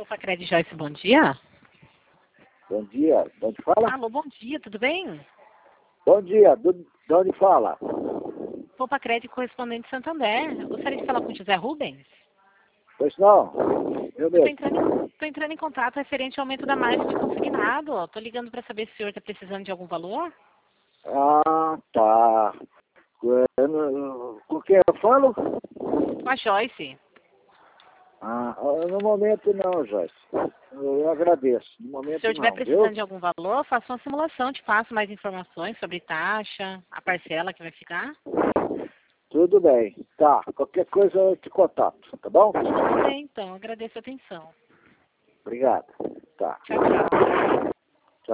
Pacred Joyce, bom dia. Bom dia, de onde fala? Alô, bom dia, tudo bem? Bom dia, de onde fala? Pacred, correspondente de Santander. Eu gostaria de falar com o José Rubens. Pois não, eu Estou mesmo. entrando em contato referente ao aumento da margem de consignado. Estou ligando para saber se o senhor está precisando de algum valor. Ah, tá. Com quem eu falo? Com a Joyce. Ah, no momento não, Joyce. Eu agradeço. No Se o momento senhor estiver não, precisando viu? de algum valor, faça uma simulação, te passo mais informações sobre taxa, a parcela que vai ficar. Tudo bem. Tá, qualquer coisa eu te contato, tá bom? Tudo bem, então. Agradeço a atenção. Obrigado. Tá. Tchau, tchau.